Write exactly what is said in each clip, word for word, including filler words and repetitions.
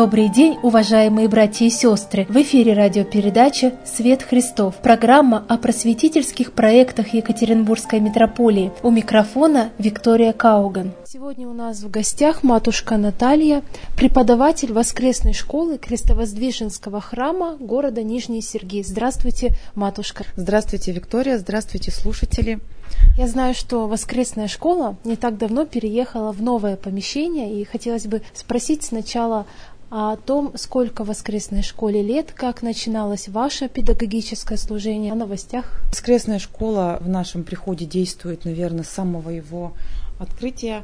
Добрый день, уважаемые братья и сестры! В эфире радиопередача «Свет Христов». Программа о просветительских проектах Екатеринбургской митрополии. У микрофона Виктория Кауган. Сегодня у нас в гостях матушка Наталья, преподаватель воскресной школы Крестовоздвиженского храма города Нижний Сергий. Здравствуйте, матушка! Здравствуйте, Виктория! Здравствуйте, слушатели! Я знаю, что воскресная школа не так давно переехала в новое помещение, и хотелось бы спросить сначала о том, сколько воскресной школе лет, как начиналось ваше педагогическое служение, о новостях. Воскресная школа в нашем приходе действует, наверное, с самого его открытия.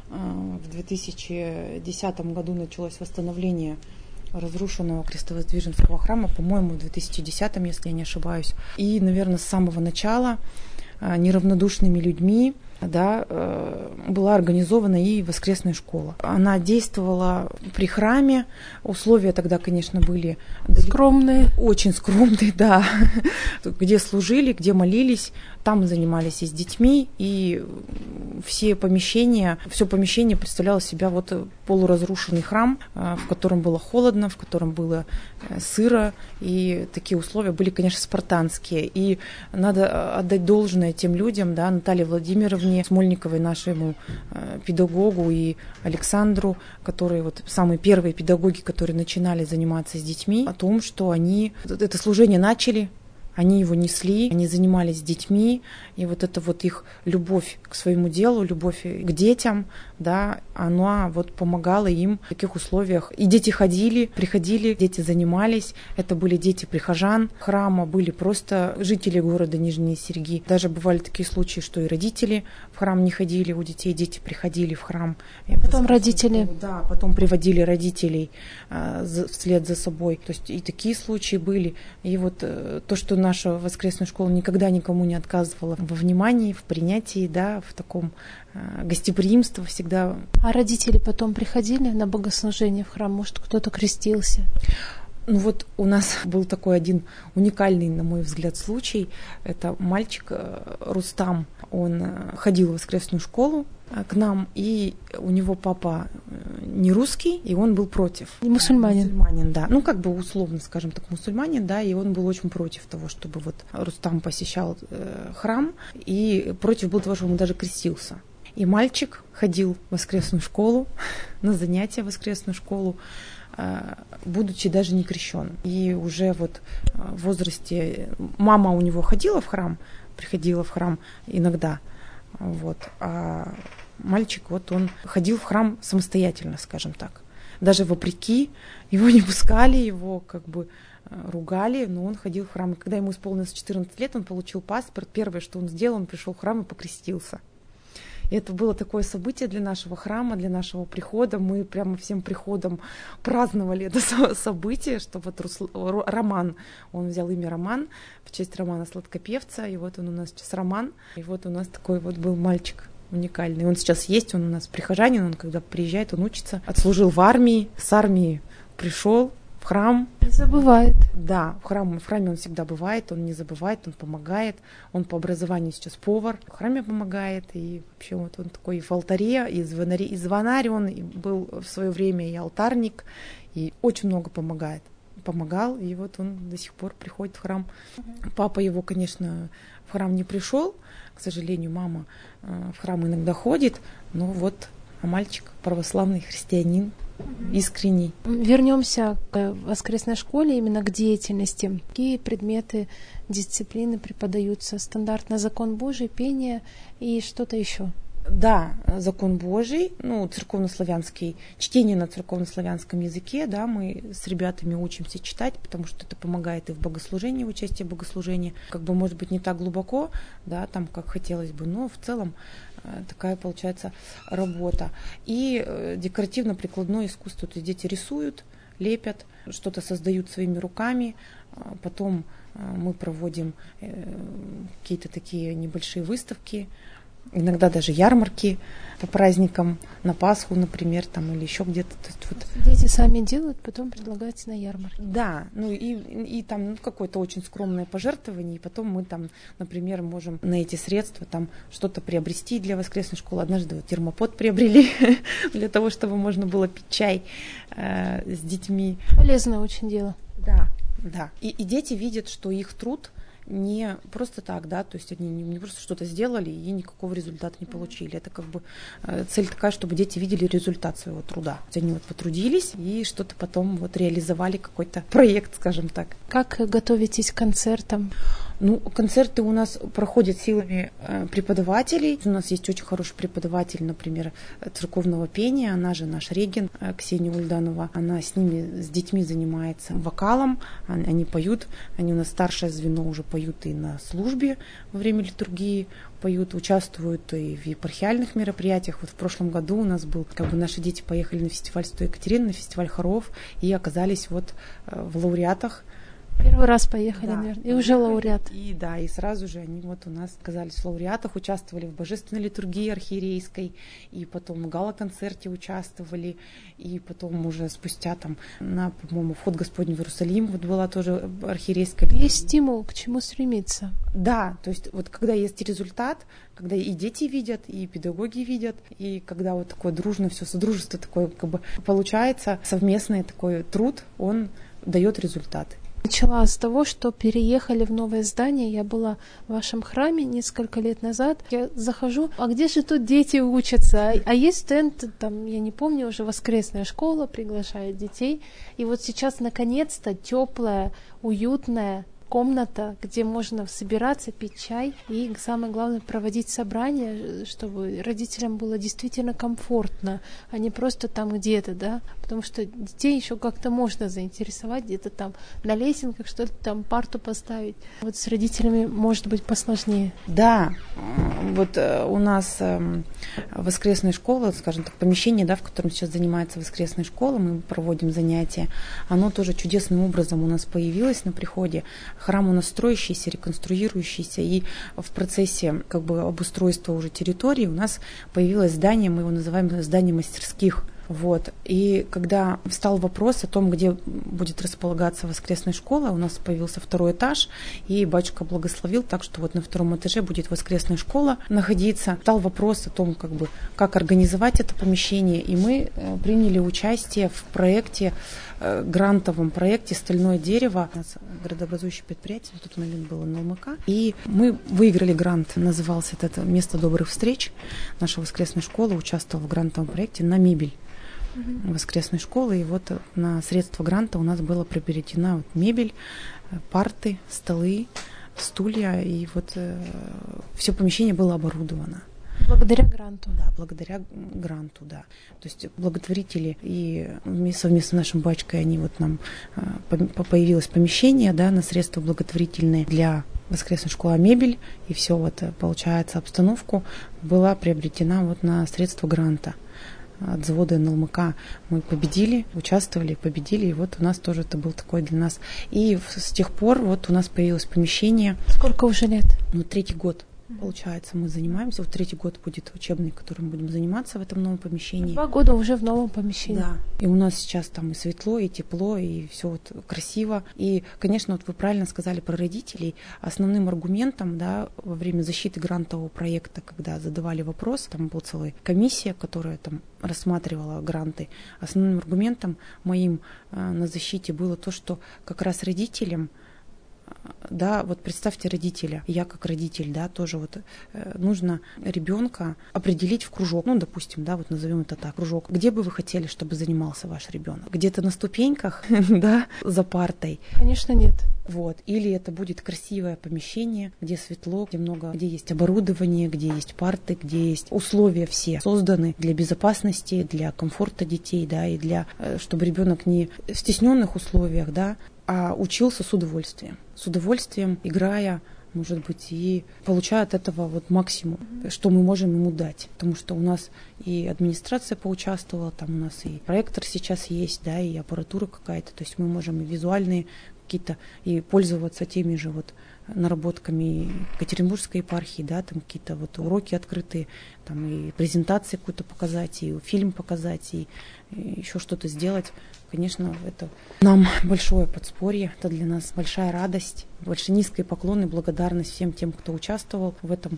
В две тысячи десятом году началось восстановление разрушенного Крестовоздвиженского храма, по-моему, в две тысячи десятом, если я не ошибаюсь. И, наверное, с самого начала неравнодушными людьми да, была организована и воскресная школа. Она действовала при храме. Условия тогда, конечно, были скромные. Очень скромные, да. Где служили, где молились, там занимались и с детьми, и все помещения, все помещение представляло себя вот полуразрушенный храм, в котором было холодно, в котором было сыро, и такие условия были, конечно, спартанские. И надо отдать должное тем людям, да, Наталье Владимировне Смольниковой, нашему педагогу, и Александру, которые вот самые первые педагоги, которые начинали заниматься с детьми, о том, что они это служение начали, они его несли, они занимались с детьми, и вот эта вот их любовь к своему делу, любовь к детям, да, она вот помогала им в таких условиях. И дети ходили, приходили, дети занимались. Это были дети прихожан храма, были просто жители города Нижний Сергий. Даже бывали такие случаи, что и родители в храм не ходили, у детей дети приходили в храм. И потом родители. Да, потом приводили родителей э, вслед за собой. То есть и такие случаи были. И вот э, то, что наша воскресная школа никогда никому не отказывала во внимании, в принятии, да, в таком э, гостеприимстве всегда. А родители потом приходили на богослужение в храм? Может, кто-то крестился? Ну вот у нас был такой один уникальный, на мой взгляд, случай. Это мальчик Рустам, он ходил в воскресную школу к нам, и у него папа не русский, и он был против. И мусульманин. Мусульманин, да. Ну, как бы условно, скажем так, мусульманин, да, и он был очень против того, чтобы вот Рустам посещал э, храм, и против был того, что он даже крестился. И мальчик ходил в воскресную школу, на занятия в воскресную школу, будучи даже не крещенным. И уже вот в возрасте мама у него ходила в храм, приходила в храм иногда, вот, а мальчик вот он ходил в храм самостоятельно, скажем так. Даже вопреки, его не пускали, его как бы ругали, но он ходил в храм. И когда ему исполнилось четырнадцать лет, он получил паспорт. Первое, что он сделал, он пришел в храм и покрестился. И это было такое событие для нашего храма, для нашего прихода. Мы прямо всем приходом праздновали это событие, что вот Русл... Роман, он взял имя Роман в честь Романа Сладкопевца, и вот он у нас сейчас Роман. И вот у нас такой вот был мальчик уникальный. Он сейчас есть, он у нас прихожанин, он когда приезжает, он учится. Отслужил в армии, с армии пришел в храм. Не забывает. Да, в храме, в храме он всегда бывает, он не забывает, он помогает. Он по образованию сейчас повар, в храме помогает. И вообще вот он такой и в алтаре, и звонарь, и звонарь он и был в свое время, и алтарник, и очень много помогает. Помогал, и вот он до сих пор приходит в храм. Uh-huh. Папа его, конечно, в храм не пришел, к сожалению, мама э, в храм иногда ходит, но вот а мальчик православный христианин, искренний. Вернемся к воскресной школе, именно к деятельности. Какие предметы, дисциплины преподаются? Стандартно закон Божий, пение и что-то еще? Да, закон Божий, ну, церковнославянский, чтение на церковнославянском языке, да, мы с ребятами учимся читать, потому что это помогает и в богослужении, в участии в богослужении, как бы, может быть, не так глубоко, да, там, как хотелось бы, но в целом такая получается работа. И декоративно-прикладное искусство, то есть дети рисуют, лепят, что-то создают своими руками, потом мы проводим какие-то такие небольшие выставки, иногда даже ярмарки по праздникам, на Пасху, например, там, или еще где-то. То есть, вот. Дети сами делают, потом предлагаете на ярмарке. Да, ну и, и там ну, какое-то очень скромное пожертвование, и потом мы там, например, можем на эти средства там что-то приобрести для воскресной школы. Однажды вот термопод приобрели для того, чтобы можно было пить чай э, с детьми. Полезное очень дело. Да, да. И, и дети видят, что их труд не просто так, да, то есть они не, не просто что-то сделали и никакого результата не получили. Это как бы э, цель такая, чтобы дети видели результат своего труда. Они вот потрудились и что-то потом вот реализовали, какой-то проект, скажем так. Как готовитесь к концертам? Ну, концерты у нас проходят силами э, преподавателей. У нас есть очень хороший преподаватель, например, церковного пения. Она же наш регент, э, Ксения Ульданова. Она с ними, с детьми занимается вокалом. Они, они поют. Они у нас старшее звено уже поют и на службе во время литургии. Поют, участвуют и в епархиальных мероприятиях. Вот в прошлом году у нас был, как бы наши дети поехали на фестиваль Святой Екатерины, на фестиваль хоров и оказались вот э, в лауреатах. Первый раз поехали, Да, наверное, и уже лауреат. И да, и сразу же они вот у нас оказались в лауреатах, участвовали в божественной литургии архиерейской, и потом в гала-концерте участвовали, и потом уже спустя там на, по-моему, вход Господень в Иерусалим вот была тоже архиерейская. Есть стимул, к чему стремиться. Да, то есть вот когда есть результат, когда и дети видят, и педагоги видят, и когда вот такое дружно все, содружество такое как бы получается, совместный такой труд, он дает результат. Начала с того, что переехали в новое здание. Я была в вашем храме несколько лет назад. Я захожу, а где же тут дети учатся? А есть стенд, там, я не помню, уже воскресная школа приглашает детей. И вот сейчас наконец-то теплая, уютная комната, где можно собираться, пить чай и, самое главное, проводить собрания, чтобы родителям было действительно комфортно, а не просто там где-то, да, потому что детей еще как-то можно заинтересовать, где-то там на лесенках что-то там, парту поставить. Вот с родителями может быть посложнее. Да, вот у нас воскресная школа, скажем так, помещение, да, в котором сейчас занимается воскресная школа, мы проводим занятия, оно тоже чудесным образом у нас появилось на приходе. Храм у нас строящийся, реконструирующийся, и в процессе как бы обустройства уже территории у нас появилось здание, мы его называем здание мастерских. Вот. И когда встал вопрос о том, где будет располагаться воскресная школа, у нас появился второй этаж, и батюшка благословил так, что вот на втором этаже будет воскресная школа находиться. Встал вопрос о том, как бы, как организовать это помещение, и мы приняли участие в проекте, грантовом проекте «Стальное дерево». У нас городообразующее предприятие, тут у нас было эн эл эм ка. И мы выиграли грант, назывался это «Место добрых встреч». Наша воскресная школа участвовала в грантовом проекте на мебель mm-hmm. воскресной школы. И вот на средства гранта у нас была приобретена вот мебель, парты, столы, стулья. И вот э, все помещение было оборудовано. Благодаря гранту. Да, благодаря гранту, да. То есть благотворители и совместно с нашим батюшкой они вот нам появилось помещение, да, на средства благотворительные для воскресной школы, мебель, и все вот получается обстановку была приобретена вот на средства гранта от завода эн эл эм ка. Мы победили, участвовали, победили, и вот у нас тоже это был такой для нас. И с тех пор вот у нас появилось помещение. Сколько уже лет? Ну, третий год. Получается, мы занимаемся. Вот третий год будет учебный, которым будем заниматься в этом новом помещении. Два года уже в новом помещении. Да. И у нас сейчас там и светло, и тепло, и все вот красиво. И, конечно, вот вы правильно сказали про родителей. Основным аргументом, да, во время защиты грантового проекта, когда задавали вопрос, там была целая комиссия, которая там рассматривала гранты. Основным аргументом моим э, на защите было то, что как раз родителям, да, вот представьте родителя, я как родитель, да, тоже вот э, нужно ребенка определить в кружок, ну, допустим, да, вот назовем это так, кружок. Где бы вы хотели, чтобы занимался ваш ребенок? Где-то на ступеньках, да, за партой? Конечно, нет. Вот. Или это будет красивое помещение, где светло, где много, где есть оборудование, где есть парты, где есть условия все созданы для безопасности, для комфорта детей, да, и для, чтобы ребенок не в стесненных условиях, да, а учился с удовольствием. С удовольствием, играя, может быть, и получая от этого вот максимум, mm-hmm. что мы можем ему дать. Потому что у нас и администрация поучаствовала, там у нас и проектор сейчас есть, да, и аппаратура какая-то. То есть мы можем и визуальные какие-то, и пользоваться теми же вот наработками Екатеринбургской епархии, да, там какие-то вот уроки открытые, там и презентации какую-то показать, и фильм показать, и, и еще что-то сделать. Конечно, это нам большое подспорье, это для нас большая радость, большой низкий поклон и благодарность всем тем, кто участвовал в этом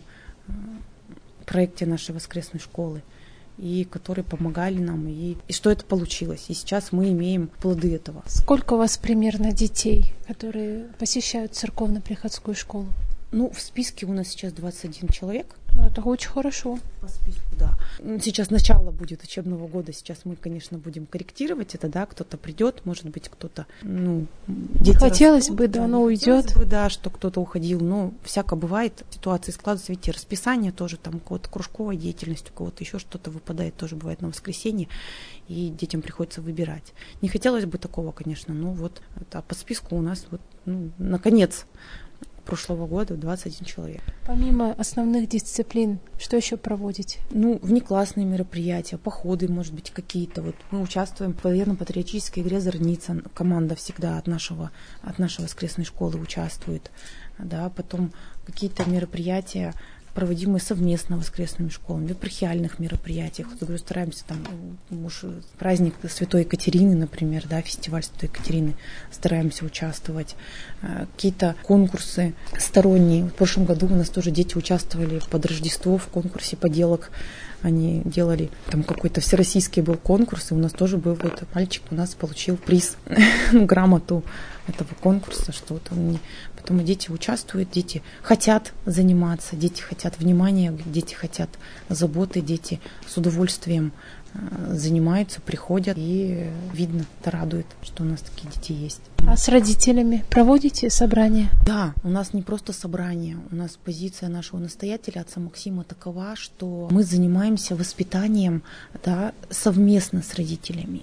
проекте нашей воскресной школы, и которые помогали нам, и, и что это получилось. И сейчас мы имеем плоды этого. Сколько у вас примерно детей, которые посещают церковно-приходскую школу? Ну, в списке у нас сейчас двадцать один человек. Ну, это очень хорошо. По списку, да. Сейчас начало будет учебного года, сейчас мы, конечно, будем корректировать это, да, кто-то придет, может быть, кто-то, ну, дети хотелось растут, бы, да, да, но уйдет. Хотелось бы, да, что кто-то уходил, но всяко бывает, ситуации складываются, видите, расписание тоже, там, у кого-то кружковая деятельность, у кого-то еще что-то выпадает, тоже бывает на воскресенье, и детям приходится выбирать. Не хотелось бы такого, конечно, но вот, а по списку у нас, вот, ну, наконец, прошлого года двадцать один человек. Помимо основных дисциплин, что еще проводите? Ну, внеклассные мероприятия, походы, может быть, какие-то. Вот мы участвуем в военно-патриотической игре «Зорница». Команда всегда от нашего, от нашей воскресной школы участвует. Да, потом какие-то мероприятия, проводимые совместно воскресными школами, в епархиальных мероприятиях. Вот, говорю, стараемся там, может, праздник Святой Екатерины, например, да, фестиваль Святой Екатерины, стараемся участвовать. Какие-то конкурсы сторонние. В прошлом году у нас тоже дети участвовали под Рождество в конкурсе поделок. Они делали, там какой-то всероссийский был конкурс, и у нас тоже был вот мальчик, у нас получил приз, грамоту этого конкурса, что вот он не... Поэтому дети участвуют, дети хотят заниматься, дети хотят внимания, дети хотят заботы, дети с удовольствием занимаются, приходят, и видно, это радует, что у нас такие дети есть. А с родителями проводите собрания? Да, у нас не просто собрание, у нас позиция нашего настоятеля, отца Максима, такова, что мы занимаемся воспитанием, да, совместно с родителями.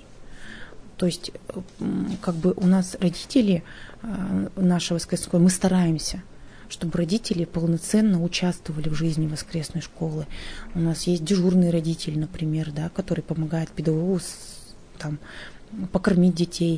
То есть, как бы у нас родители нашей воскресной школы, мы стараемся, чтобы родители полноценно участвовали в жизни воскресной школы. У нас есть дежурный родитель, например, да, который помогает педагогу там, покормить детей.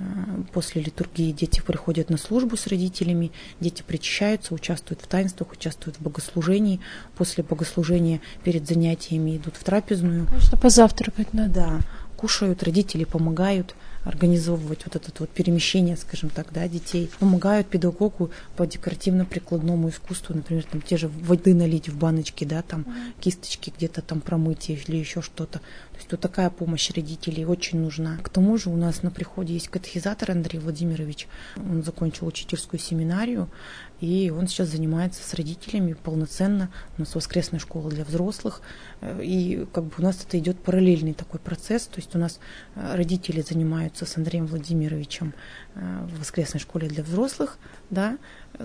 После литургии дети приходят на службу с родителями, дети причащаются, участвуют в таинствах, участвуют в богослужении. После богослужения перед занятиями идут в трапезную. Что позавтракать надо. Да, кушают, родители помогают организовывать вот это вот перемещение, скажем так, да, детей, помогают педагогу по декоративно-прикладному искусству, например, там те же воды налить в баночки, да, там mm-hmm. кисточки где-то там промыть или еще что-то. То есть вот такая помощь родителей очень нужна. К тому же у нас на приходе есть катехизатор Андрей Владимирович, он закончил учительскую семинарию, и он сейчас занимается с родителями полноценно. У нас воскресная школа для взрослых, и как бы у нас это идет параллельный такой процесс, то есть у нас родители занимаются с Андреем Владимировичем в воскресной школе для взрослых, да,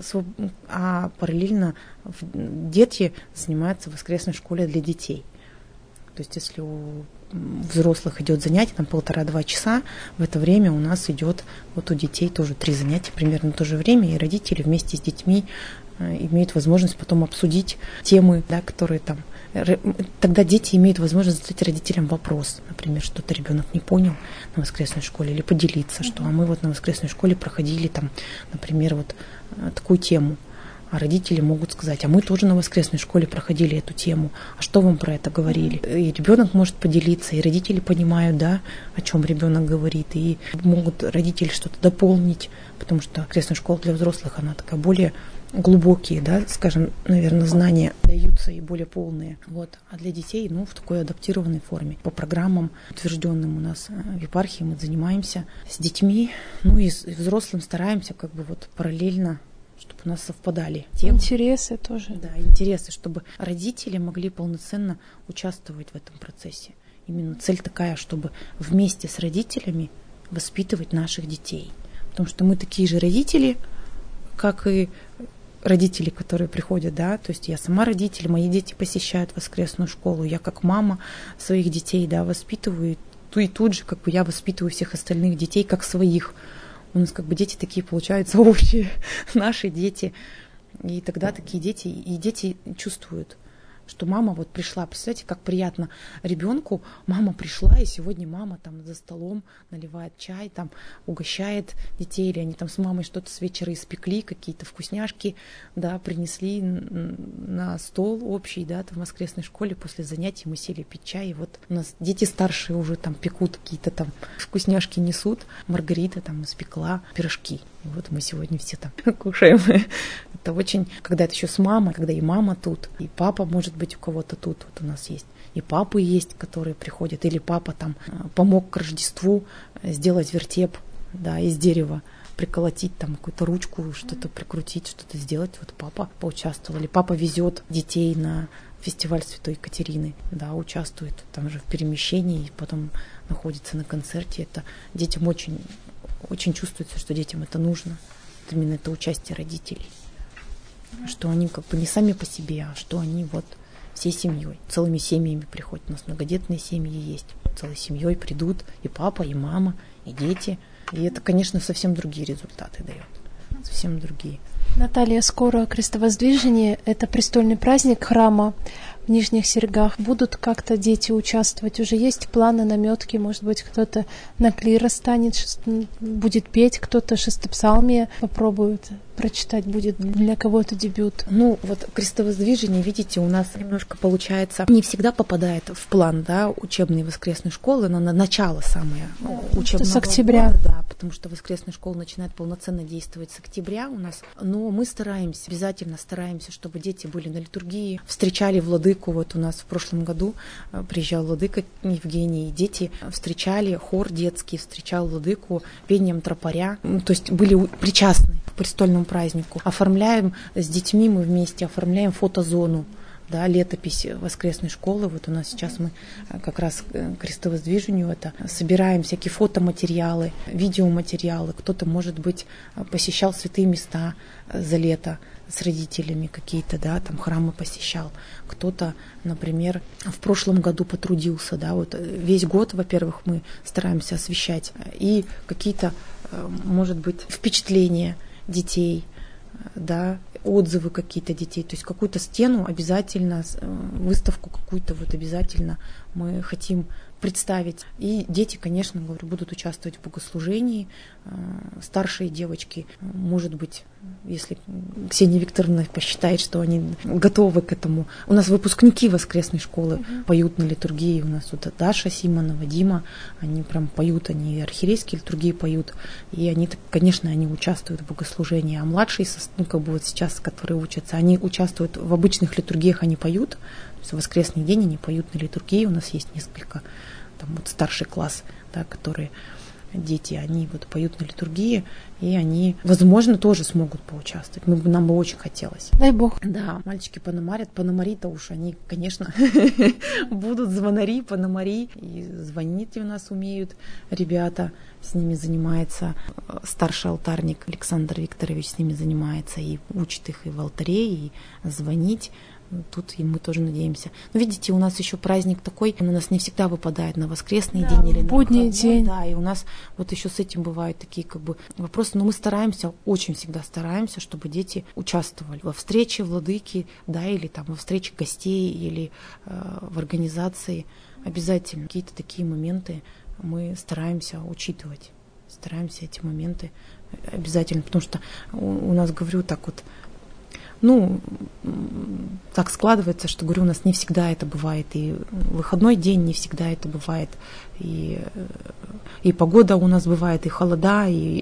а параллельно дети занимаются в воскресной школе для детей. То есть если у взрослых идет занятие, там полтора-два часа, в это время у нас идет вот у детей тоже три занятия примерно в то же время, и родители вместе с детьми имеют возможность потом обсудить темы, да, которые там. Тогда дети имеют возможность задать родителям вопрос, например, что-то ребенок не понял на воскресной школе, или поделиться, mm-hmm. что а мы вот на воскресной школе проходили там, например, вот такую тему. А родители могут сказать, а мы тоже на воскресной школе проходили эту тему, а что вам про это говорили? Mm-hmm. И ребенок может поделиться, и родители понимают, да, о чем ребенок говорит, и могут родители что-то дополнить, потому что воскресная школа для взрослых, она такая более глубокие, да, скажем, наверное, знания даются и более полные. Вот. А для детей, ну, в такой адаптированной форме. По программам, утвержденным у нас в епархии, мы занимаемся с детьми, ну и с взрослым стараемся как бы вот параллельно, чтобы у нас совпадали темы. Интересы тоже. Да, интересы, чтобы родители могли полноценно участвовать в этом процессе. Именно цель такая, чтобы вместе с родителями воспитывать наших детей. Потому что мы такие же родители, как и родители, которые приходят, да, то есть я сама родитель, мои дети посещают воскресную школу, я как мама своих детей, да, воспитываю, и тут же как бы я воспитываю всех остальных детей как своих. У нас как бы дети такие получаются общие, наши дети, и тогда такие дети, и дети чувствуют, что мама вот пришла. Представляете, как приятно ребенку. Мама пришла, и сегодня мама там за столом наливает чай, там угощает детей, или они там с мамой что-то с вечера испекли, какие-то вкусняшки, да, принесли на стол общий, да, там в воскресной школе после занятий мы сели пить чай, и вот у нас дети старшие уже там пекут какие-то там вкусняшки несут. Маргарита там испекла пирожки. И вот мы сегодня все там кушаем. Это очень, когда это еще с мамой, когда и мама тут, и папа, может быть, у кого-то тут, вот у нас есть, и папы есть, которые приходят, или папа там помог к Рождеству сделать вертеп, да, из дерева, приколотить там какую-то ручку, что-то прикрутить, что-то сделать. Вот папа поучаствовал, или папа везет детей на фестиваль Святой Екатерины, да, участвует там же в перемещении, и потом находится на концерте. Это детям очень, очень чувствуется, что детям это нужно. Вот именно это участие родителей. Что они как бы не сами по себе, а что они вот всей семьей, целыми семьями приходят. У нас многодетные семьи есть. Целой семьей придут и папа, и мама, и дети. И это, конечно, совсем другие результаты дает. Совсем другие. Наталья, скоро Крестовоздвижение, это престольный праздник храма в Нижних Сергах. Будут как-то дети участвовать? Уже есть планы, наметки? Может быть, кто-то на клиро станет, будет петь, кто-то шестопсалмие попробует прочитать, будет для кого-то дебют. Ну, вот Крестовоздвижение, видите, у нас немножко получается, не всегда попадает в план, да, учебной воскресной школы, но на начало самое да, учебного с октября. года, да, потому что воскресная школа начинает полноценно действовать с октября у нас. Но мы стараемся, обязательно стараемся, чтобы дети были на литургии, встречали владыку. Вот у нас в прошлом году приезжал владыка Евгений, и дети встречали, хор детский встречал владыку пением тропаря, ну, то есть были причастны к престольному празднику. Оформляем с детьми, мы вместе оформляем фотозону, да, летопись воскресной школы. Вот у нас сейчас мы как раз к Крестовоздвижению это собираем всякие фотоматериалы, видеоматериалы. Кто-то, может быть, посещал святые места за лето с родителями какие-то, да, там храмы посещал. Кто-то, например, в прошлом году потрудился, да, вот весь год, во-первых, мы стараемся освещать и какие-то, может быть, впечатления детей, да, отзывы какие-то детей, то есть какую-то стену обязательно, выставку какую-то вот обязательно мы хотим представить. И дети, конечно, говорю, будут участвовать в богослужении. Старшие девочки, может быть, если Ксения Викторовна посчитает, что они готовы к этому. У нас выпускники воскресной школы uh-huh. поют на литургии. У нас вот Даша Симонова, Дима, они прям поют, они архиерейские литургии поют. И они, конечно, они участвуют в богослужении. А младшие, ну, как бы вот сейчас, которые учатся, они участвуют в обычных литургиях, они поют. То есть в воскресный день они поют на литургии. У нас есть несколько, там вот старший класс, да, которые дети, они вот поют на литургии, и они, возможно, тоже смогут поучаствовать. Мы, нам бы очень хотелось. Дай Бог. Да, мальчики пономарят. Пономари-то уж они, конечно, будут звонари, пономари. И звонить у нас умеют ребята. С ними занимается старший алтарник Александр Викторович, с ними занимается и учит их и в алтаре, и звонить. Тут и мы тоже надеемся. Но видите, у нас еще праздник такой, он у нас не всегда выпадает на воскресный да, день или на будний день. Да, и у нас вот еще с этим бывают такие как бы вопросы. Но мы стараемся, очень всегда стараемся, чтобы дети участвовали во встрече владыки, да, или там во встрече гостей, или э, в организации. Обязательно какие-то такие моменты мы стараемся учитывать. Стараемся эти моменты обязательно, потому что у, у нас, говорю, так вот, ну, так складывается, что, говорю, у нас не всегда это бывает, и выходной день не всегда это бывает, и, и погода у нас бывает, и холода, и,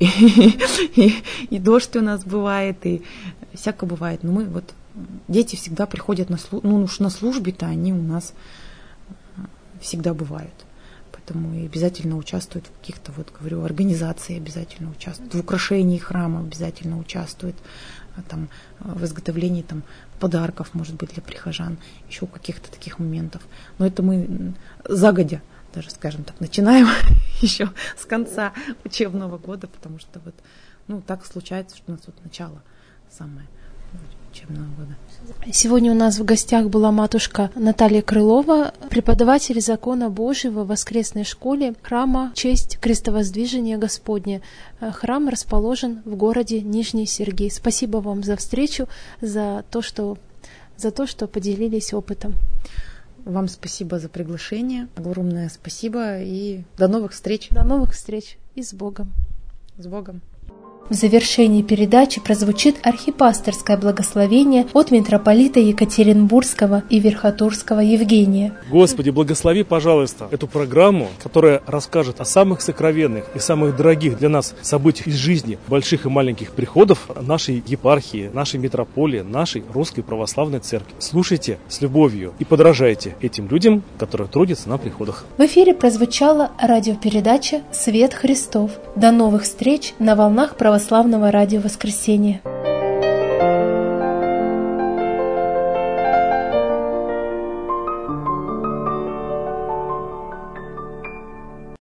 и, и дождь у нас бывает, и всякое бывает. Но мы вот, дети всегда приходят на службу, ну уж на службе-то они у нас всегда бывают. Поэтому и обязательно участвуют в каких-то, вот говорю, организации обязательно участвуют, в украшении храма обязательно участвуют, там, в изготовлении там, подарков, может быть, для прихожан, еще каких-то таких моментов. Но это мы загодя, даже, скажем так, начинаем еще с конца учебного года, потому что вот, ну, так случается, что у нас вот начало самое учебного года. Сегодня у нас в гостях была матушка Наталья Крылова, преподаватель закона Божьего в воскресной школе храма «Честь Крестовоздвижения Господне». Храм расположен в городе Нижний Сергий. Спасибо вам за встречу, за то, что за то, что поделились опытом. Вам спасибо за приглашение. Огромное спасибо и до новых встреч. До новых встреч и с Богом. С Богом. В завершении передачи прозвучит архипасторское благословение от митрополита Екатеринбургского и Верхотурского Евгения. Господи, благослови, пожалуйста, эту программу, которая расскажет о самых сокровенных и самых дорогих для нас событиях из жизни больших и маленьких приходов нашей епархии, нашей митрополии, нашей Русской Православной Церкви. Слушайте с любовью и подражайте этим людям, которые трудятся на приходах. В эфире прозвучала радиопередача «Свет Христов». До новых встреч на волнах Православного радио «Воскресенье».